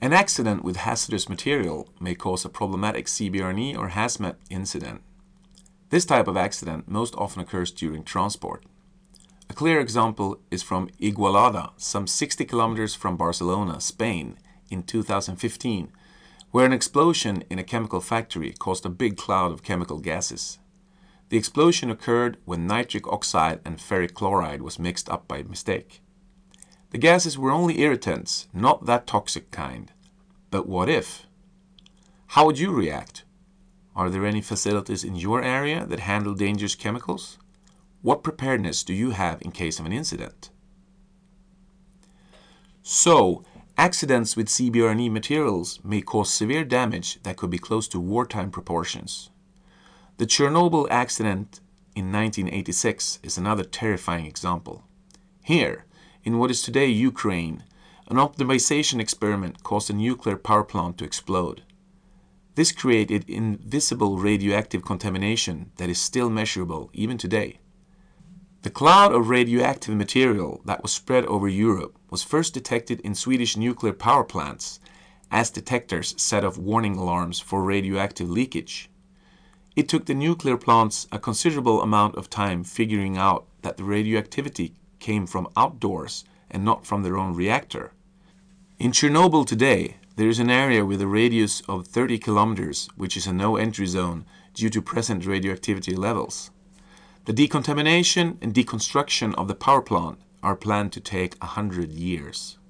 An accident with hazardous material may cause a problematic CBRNE or hazmat incident. This type of accident most often occurs during transport. A clear example is from Igualada, some 60 kilometers from Barcelona, Spain, in 2015, where an explosion in a chemical factory caused a big cloud of chemical gases. The explosion occurred when nitric oxide and ferric chloride was mixed up by mistake. The gases were only irritants, not that toxic kind. But what if? How would you react? Are there any facilities in your area that handle dangerous chemicals? What preparedness do you have in case of an incident? So, accidents with CBRNE materials may cause severe damage that could be close to wartime proportions. The Chernobyl accident in 1986 is another terrifying example. Here, in what is today Ukraine, an optimization experiment caused a nuclear power plant to explode. This created invisible radioactive contamination that is still measurable even today. The cloud of radioactive material that was spread over Europe was first detected in Swedish nuclear power plants as detectors set off warning alarms for radioactive leakage. It took the nuclear plants a considerable amount of time figuring out that the radioactivity came from outdoors and not from their own reactor. In Chernobyl today, there is an area with a radius of 30 kilometers, which is a no-entry zone due to present radioactivity levels. The decontamination and deconstruction of the power plant are planned to take 100 years.